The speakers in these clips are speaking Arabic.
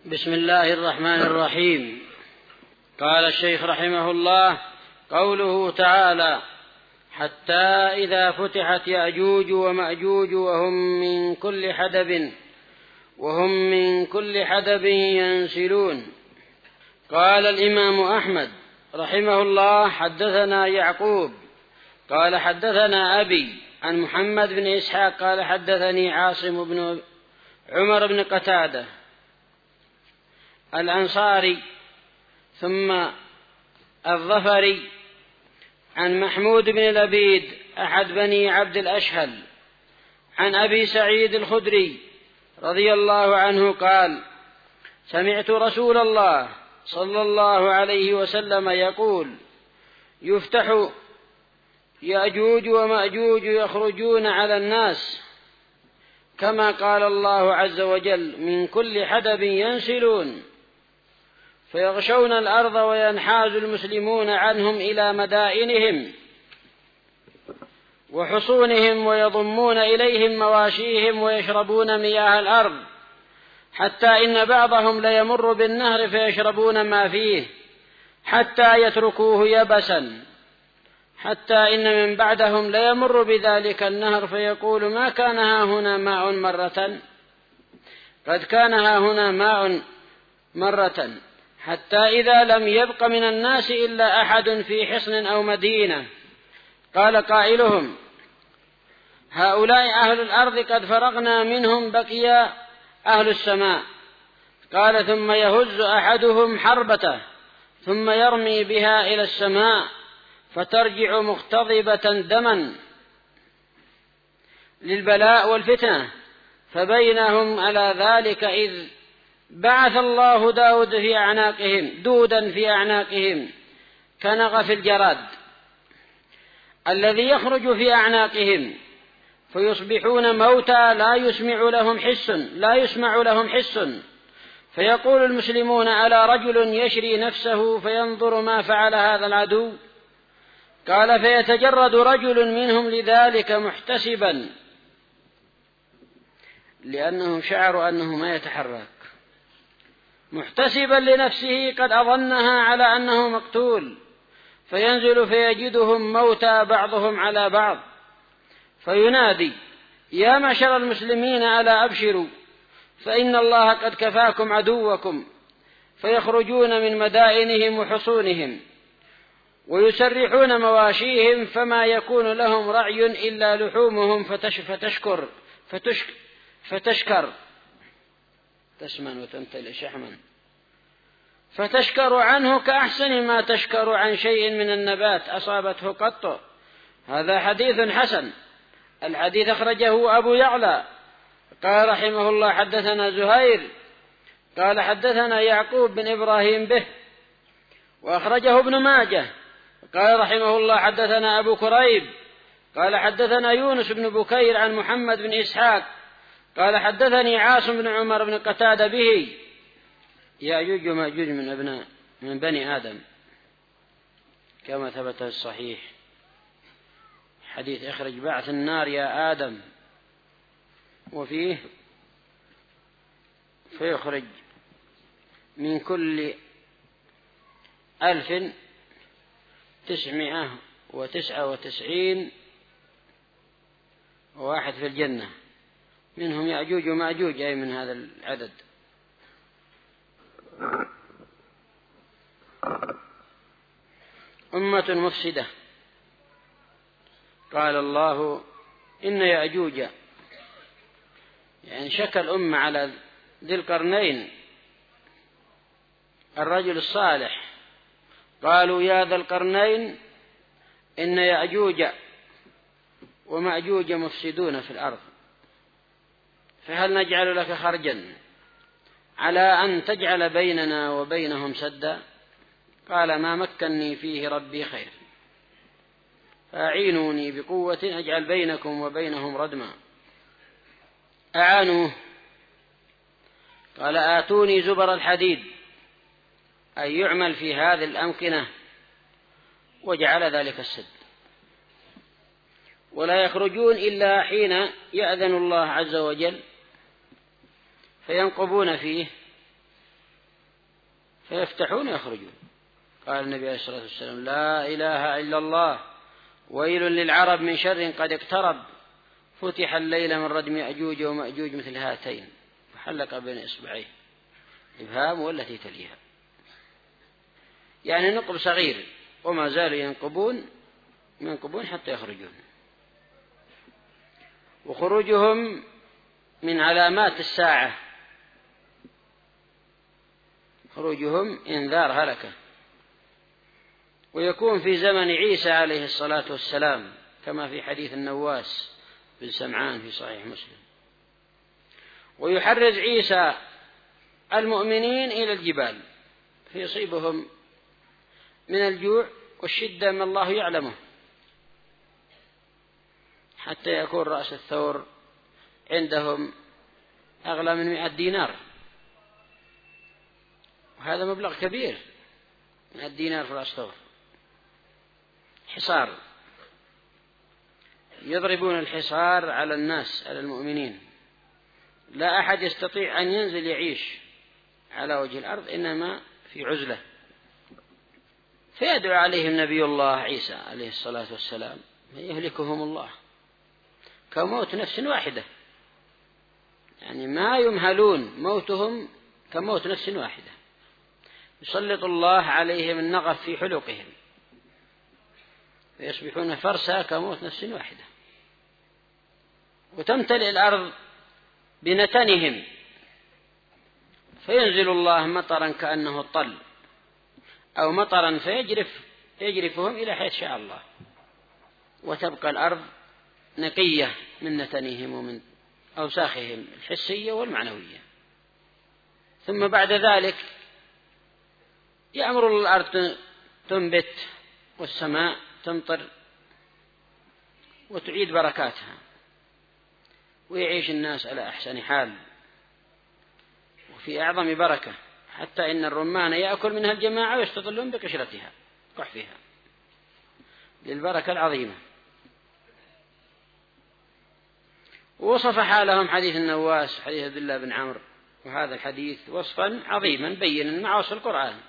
بسم الله الرحمن الرحيم. قال الشيخ رحمه الله: قوله تعالى: حتى إذا فتحت يأجوج ومأجوج وهم من كل حدب ينسلون. قال الإمام أحمد رحمه الله: حدثنا يعقوب قال حدثنا أبي عن محمد بن إسحاق قال حدثني عاصم بن عمر بن قتادة الأنصاري ثم الظفري عن محمود بن لبيد أحد بني عبد الأشهل عن أبي سعيد الخدري رضي الله عنه قال: سمعت رسول الله صلى الله عليه وسلم يقول: يفتح يأجوج ومأجوج يخرجون على الناس كما قال الله عز وجل: من كل حدب ينسلون، فيغشون الأرض وينحاز المسلمون عنهم إلى مدائنهم وحصونهم ويضمون إليهم مواشيهم ويشربون مياه الأرض، حتى إن بعضهم ليمر بالنهر فيشربون ما فيه حتى يتركوه يبسا، حتى إن من بعدهم ليمر بذلك النهر فيقول: ما كان ها هنا ماء مرة، قد كان ها هنا ماء مرة، حتى إذا لم يبق من الناس إلا أحد في حصن أو مدينة قال قائلهم: هؤلاء أهل الأرض قد فرغنا منهم، بقي أهل السماء. قال: ثم يهز أحدهم حربته ثم يرمي بها إلى السماء فترجع مختضبة دما للبلاء والفتنة، فبينهم على ذلك إذ بعث الله دودا في أعناقهم كنغف الجراد الذي يخرج في أعناقهم، فيصبحون موتى لا يسمع لهم حس، فيقول المسلمون: ألا رجل يشري نفسه فينظر ما فعل هذا العدو؟ قال: فيتجرد رجل منهم لذلك محتسبا، لأنهم شعروا أنه ما يتحرك، محتسبا لنفسه قد أظنها على أنه مقتول، فينزل فيجدهم موتى بعضهم على بعض، فينادي: يا معشر المسلمين ألا أبشروا، فإن الله قد كفاكم عدوكم، فيخرجون من مدائنهم وحصونهم ويسرحون مواشيهم، فما يكون لهم رعي إلا لحومهم فتشكر تسمن وتمتلئ شحما، فتشكر عنه كأحسن ما تشكر عن شيء من النبات أصابته قط. هذا حديث حسن. الحديث أخرجه أبو يعلى قال رحمه الله: حدثنا زهير قال حدثنا يعقوب بن إبراهيم به، وأخرجه ابن ماجه قال رحمه الله: حدثنا أبو كريب قال حدثنا يونس بن بكير عن محمد بن إسحاق قال حدثني عاصم بن عمر بن قتادة به. يأجوج ومأجوج من بني آدم كما ثبت الصحيح، حديث اخرج بعث النار يا آدم، وفيه فيخرج من كل 1999 واحد في الجنة، منهم يأجوج ومأجوج، أي من هذا العدد. أمة مفسدة. قال الله: إن يأجوج، يعني شكى الأمة على ذي القرنين الرجل الصالح، قالوا: يا ذا القرنين إن يأجوج ومأجوج مفسدون في الأرض، فهل نجعل لك خرجا على أن تجعل بيننا وبينهم سدا؟ قال: ما مكنني فيه ربي خير، فأعينوني بقوة أجعل بينكم وبينهم ردما. أعانوه، قال: آتوني زبر الحديد، أي يعمل في هذه الأمكنة، وجعل ذلك السد، ولا يخرجون إلا حين يأذن الله عز وجل، فينقبون فيه فيفتحون ويخرجون. قال النبي عليه الصلاة والسلام: لا إله إلا الله، ويل للعرب من شر قد اقترب، فتح الليل من ردم يأجوج ومأجوج مثل هاتين، فحلق بين إصبعيه إبهام والتي تليها، يعني نقب صغير، وما زالوا ينقبون حتى يخرجون. وخروجهم من علامات الساعة، خروجهم إنذار هلكة، ويكون في زمن عيسى عليه الصلاة والسلام كما في حديث النواس بن سمعان في صحيح مسلم. ويحرز عيسى المؤمنين إلى الجبال فيصيبهم من الجوع والشدة ما الله يعلمه، حتى يكون رأس الثور عندهم أغلى من 100 دينار، وهذا مبلغ كبير، 100 دينار في رأس ثور. حصار، يضربون الحصار على الناس، على المؤمنين، لا أحد يستطيع أن ينزل يعيش على وجه الأرض، إنما في عزلة. فيدعو عليهم نبي الله عيسى عليه الصلاة والسلام يهلكهم الله كموت نفس واحدة، يعني ما يمهلون، موتهم كموت نفس واحدة، يسلط الله عليهم النغف في حلقهم فيصبحون فرسا كموت نفس واحدة، وتمتلئ الأرض بنتنهم، فينزل الله مطرا كأنه الطل، أو مطرا فيجرفهم إلى حيث شاء الله، وتبقى الأرض نقية من نتنهم ومن أوساخهم الحسية والمعنوية. ثم بعد ذلك يأمر الأرض تنبت والسماء تمطر وتعيد بركاتها، ويعيش الناس على أحسن حال وفي أعظم بركة، حتى إن الرمان يأكل منها الجماعة ويستظلون بقشرتها قحفها للبركة العظيمة. ووصف حالهم حديث النواس حديث عبد الله بن عمرو، وهذا الحديث وصفا عظيما بينا مع وصف القرآن،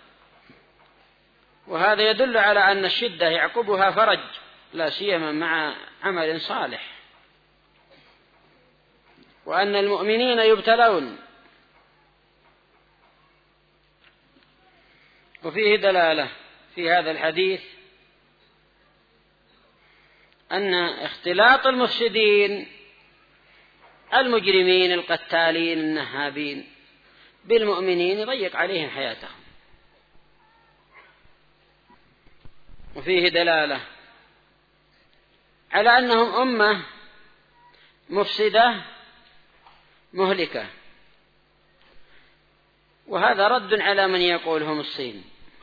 وهذا يدل على أن الشدة يعقبها فرج، لا سيما مع عمل صالح، وأن المؤمنين يبتلون. وفيه دلالة في هذا الحديث أن اختلاط المفسدين المجرمين القتالين النهابين بالمؤمنين يضيق عليهم حياتهم. وفيه دلالة على أنهم أمة مفسدة مهلكة، وهذا رد على من يقول هم الصين،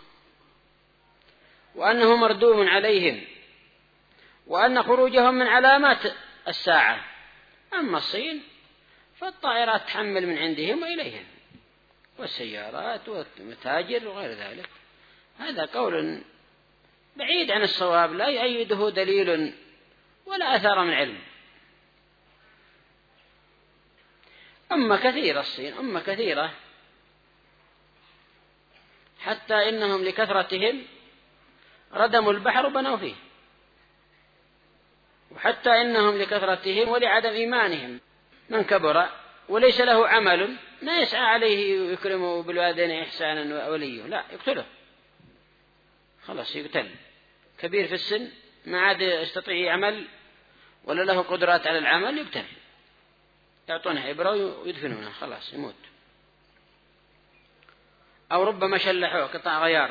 وأنه مردوم عليهم، وأن خروجهم من علامات الساعة. أما الصين فالطائرات تحمل من عندهم وإليهم، والسيارات والمتاجر وغير ذلك. هذا قول بعيد عن الصواب، لا يؤيده دليل ولا أثر من علم. أمة كثيرة الصين، أمة كثيرة، حتى إنهم لكثرتهم ردموا البحر وبنوا فيه، وحتى إنهم لكثرتهم ولعدم إيمانهم من كبر وليس له عمل ما يسعى عليه ويكرمه بالوالدين إحسانا وليه، لا يقتله، خلاص يقتل. كبير في السن ما عاد يستطيع يعمل ولا له قدرات على العمل يقتل، يعطونه إبرة ويدفنونه، خلاص يموت. أو ربما شلحوه قطع غيار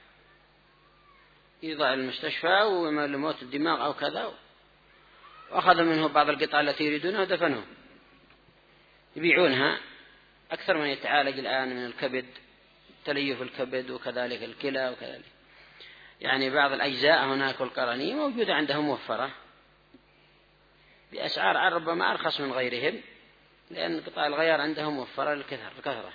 يضع المستشفى ويعمل موت الدماغ أو كذا، وأخذ منه بعض القطع التي يريدونها ودفنوه، يبيعونها. أكثر من يتعالج الآن من الكبد، تليف الكبد وكذلك الكلى وكذلك، يعني بعض الأجزاء هناك القرنية موجودة عندهم موفرة بأسعار ربما أرخص من غيرهم، لأن قطع الغيار عندهم موفرة الكثرة.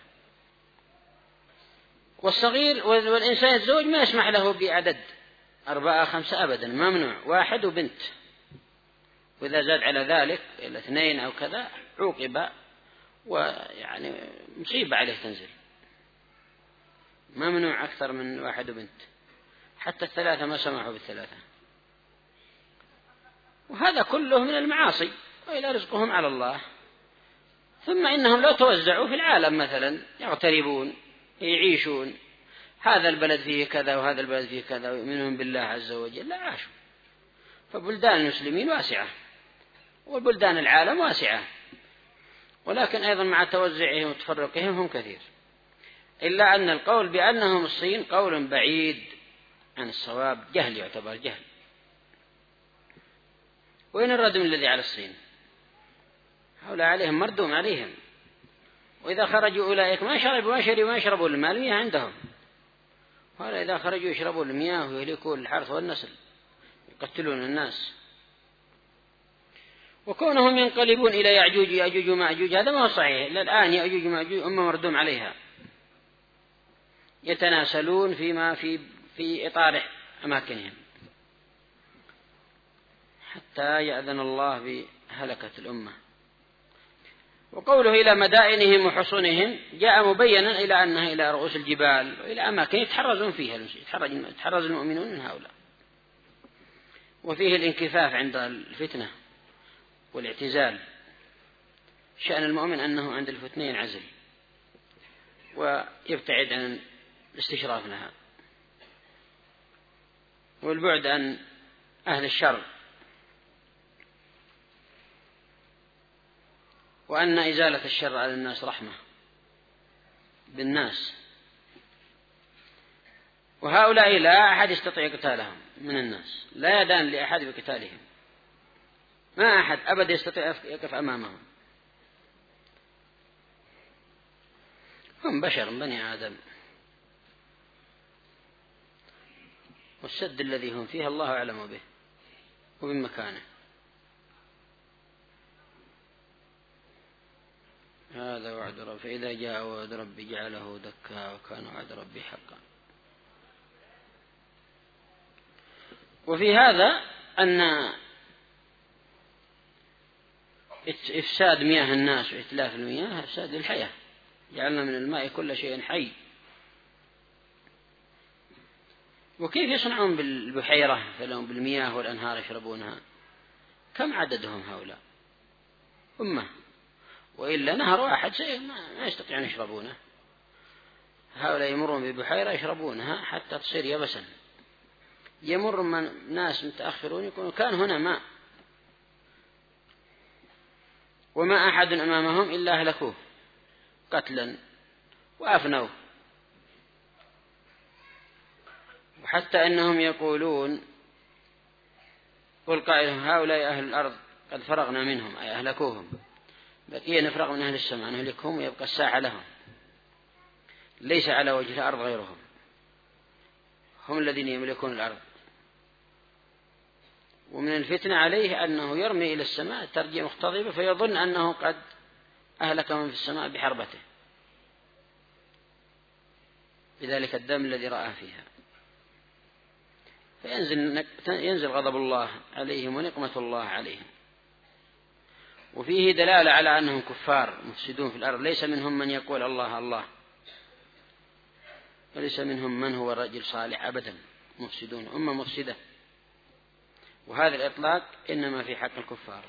والصغير والإنسان الزوج ما يسمح له بعدد 4 5 أبدا، ممنوع 1 وبنت، وإذا زاد على ذلك إلى 2 أو كذا عوقب، ويعني مصيبة عليه تنزل. ممنوع أكثر من واحد وبنت، حتى الثلاثة ما سمحوا بالثلاثة. وهذا كله من المعاصي، وإلى رزقهم على الله. ثم إنهم لو توزعوا في العالم مثلا يغتربون يعيشون، هذا البلد فيه كذا وهذا البلد فيه كذا، ويؤمنون بالله عز وجل، لا عاشوا. فبلدان المسلمين واسعة وبلدان العالم واسعة، ولكن أيضا مع توزعهم وتفرقهم هم كثير. إلا أن القول بأنهم الصين قول بعيد عن الصواب، جهل، يعتبر جهل. وين الردم الذي على الصين؟ هؤلاء عليهم مردوم عليهم، وإذا خرجوا أولئك ما يشربوا الماء، المياه عندهم. وهؤلاء إذا خرجوا يشربوا المياه ويهلكوا الحرث والنسل، يقتلون الناس. وكونهم ينقلبون إلى يأجوج ومأجوج هذا ما هو صحيح. إلا الآن يأجوج ومأجوج أمة مردوم عليها، يتناسلون في إطار أماكنهم حتى يأذن الله بهلكة الأمة. وقوله إلى مدائنهم وحصونهم جاء مبينا إلى أنها إلى رؤوس الجبال وإلى أماكن يتحرزون فيها، يتحرز المؤمنون من هؤلاء. وفيه الانكفاف عند الفتنة والاعتزال. شأن المؤمن أنه عند الفتنة ينعزل ويبتعد عن الاستشراف لها والبعد عن أهل الشر، وأن إزالة الشر على الناس رحمة بالناس. وهؤلاء لا أحد يستطيع قتالهم من الناس، لا يدان لأحد بقتالهم، ما أحد أبدا يستطيع يقف أمامهم. هم بشر بني آدم، والسد الذي هم فيه الله أعلم به وبمكانه. هذا وعد رب، فإذا جاء وعد ربي جعله دكا وكان وعد ربي حقا. وفي هذا أن إفساد مياه الناس وإتلاف المياه إفساد للحياة، جعلنا من الماء كل شيء حي. وكيف يصنعون بالبحيرة فلهم بالمياه والأنهار يشربونها؟ كم عددهم هؤلاء؟ أمة، وإلا نهر واحد ما يستطيعون يشربونه. هؤلاء يمرون ببحيرة يشربونها حتى تصير يبسا. يمر من ناس متأخرون يقولون كان هنا ماء، وما أحد أمامهم إلا أهلكوه قتلا وأفنوه. وحتى أنهم يقولون قل قائلهم هؤلاء أهل الأرض قد فرغنا منهم، أي أهلكوهم، بقي نفرغ من أهل السماء نهلكهم ويبقى الساحة لهم، ليس على وجه الأرض غيرهم، هم الذين يملكون الأرض. ومن الفتنة عليه أنه يرمي إلى السماء ترجيع مختضبة فيظن أنه قد أهلك من في السماء بحربته بذلك الدم الذي رأى فيها، فينزل غضب الله عليهم ونقمة الله عليهم. وفيه دلالة على أنهم كفار مفسدون في الأرض، ليس منهم من يقول الله الله، وليس منهم من هو رجل صالح أبدا، مفسدون، أمة مفسدة. وهذا الإطلاق إنما في حق الكفار.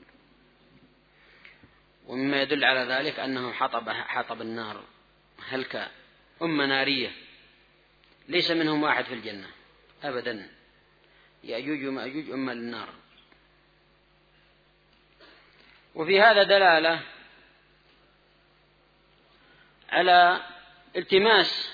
ومما يدل على ذلك أنه حطب النار هلك، أمة نارية ليس منهم واحد في الجنة أبدا، يأجوج ومأجوج أمة للنار. وفي هذا دلالة على التماس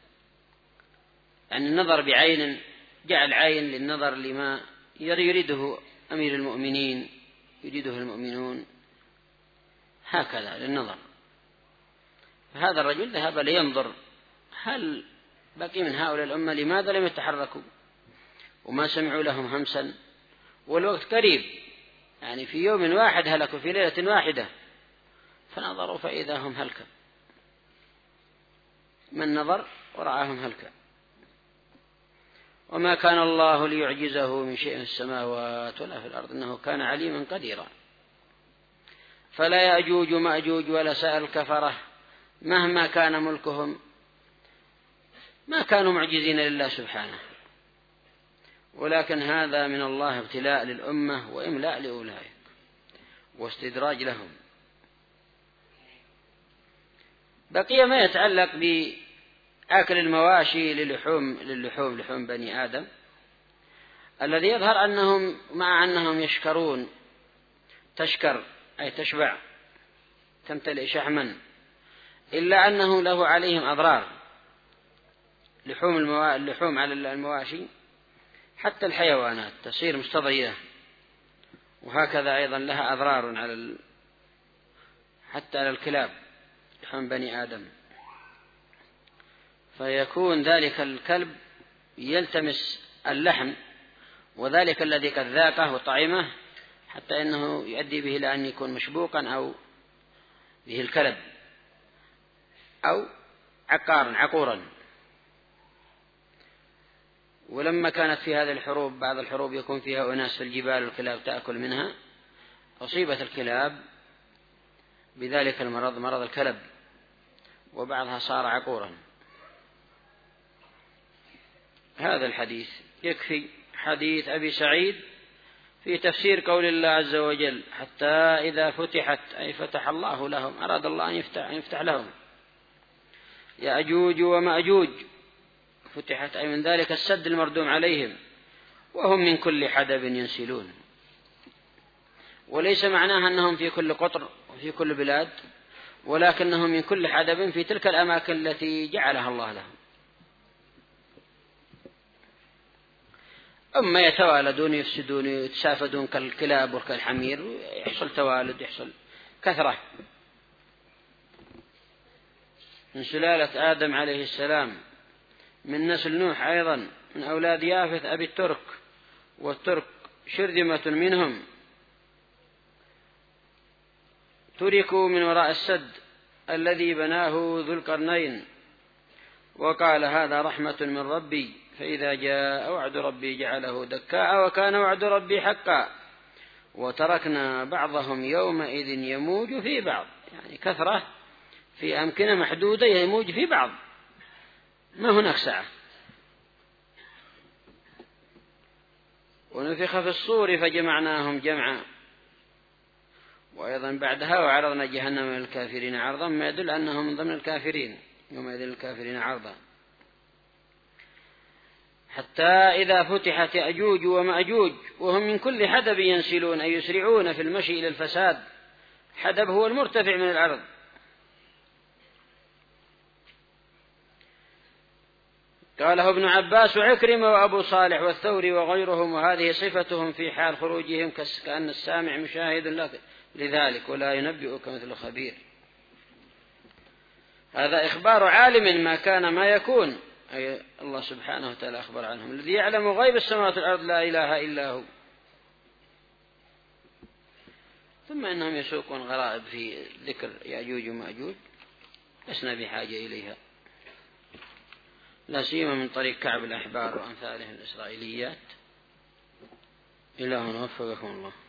يعني النظر بعين، جعل عين للنظر لما يريده أمير المؤمنين، يريده المؤمنون هكذا للنظر. فهذا الرجل ذهب لينظر هل بقي من هؤلاء الأمة، لماذا لم يتحركوا وما سمعوا لهم همسا، والوقت قريب، يعني في يوم واحد هلكوا، في ليلة واحدة. فنظروا فإذا هم هلكا، من نظر ورعاهم هلكا. وما كان الله ليعجزه من شيء في السماوات ولا في الأرض إنه كان عليما قديرا. فلا يأجوج مأجوج ولا سائر الكفرة مهما كان ملكهم ما كانوا معجزين لله سبحانه، ولكن هذا من الله ابتلاء للأمة وإملاء لأولئك واستدراج لهم. بقي ما يتعلق بأكل المواشي للحوم بني آدم، الذي يظهر أنهم مع أنهم يشكرون، تشكر أي تشبع، تمتلئ شحما، إلا أنه له عليهم أضرار. اللحوم على المواشي حتى الحيوانات تصير مستضيئة، وهكذا أيضا لها أضرار حتى على الكلاب لحوم بني آدم، فيكون ذلك الكلب يلتمس اللحم، وذلك الذي قد ذاقه وطعمه حتى إنه يؤدي به إلى أن يكون مشبوقا أو به الكلب أو عقورا. ولما كانت في هذه الحروب بعض الحروب يكون فيها أناس في الجبال والكلاب تأكل منها، أصيبت الكلاب بذلك المرض، مرض الكلب، وبعضها صار عقورا. هذا الحديث يكفي، حديث أبي سعيد في تفسير قول الله عز وجل: حتى إذا فتحت، أي فتح الله لهم، أراد الله أن يفتح لهم يأجوج ومأجوج، فتحت أي من ذلك السد المردوم عليهم، وهم من كل حدب ينسلون. وليس معناها أنهم في كل قطر وفي كل بلاد، ولكنهم من كل حدب في تلك الأماكن التي جعلها الله لهم. أما يتوالدون يفسدون يتسافدون كالكلاب وكالحمير، يحصل توالد، يحصل كثرة. من سلالة آدم عليه السلام، من نسل نوح أيضا، من أولاد يافث أبي الترك، والترك شرذمة منهم تركوا من وراء السد الذي بناه ذو القرنين، وقال: هذا رحمة من ربي، فإذا جاء وعد ربي جعله دكاء وكان وعد ربي حقا، وتركنا بعضهم يومئذ يموج في بعض. يعني كثرة في أمكنة محدودة يموج في بعض، ما هناك سعة. ونفخ في الصور فجمعناهم جمعا، وأيضا بعدها: وعرضنا جهنم للكافرين عرضا، ما يدل أنهم من ضمن الكافرين يومئذ الكافرين عرضا. حتى إذا فتحت يأجوج ومأجوج وهم من كل حدب ينسلون، أي يسرعون في المشي إلى الفساد. حدب هو المرتفع من الأرض. قاله ابن عباس وعكرمة وأبو صالح والثوري وغيرهم، وهذه صفتهم في حال خروجهم، كأن السامع مشاهد لذلك ولا ينبئك مثل خبير. هذا إخبار عالم ما كان ما يكون، أي الله سبحانه وتعالى أخبر عنهم، الذي يعلم غيب السماوات والأرض لا إله إلا هو. ثم إنهم يسوقون غرائب في ذكر يأجوج ومأجوج لسنا بحاجة إليها، لا سيما من طريق كعب الأحبار وأمثاله الإسرائيليات. إله وفقكم الله.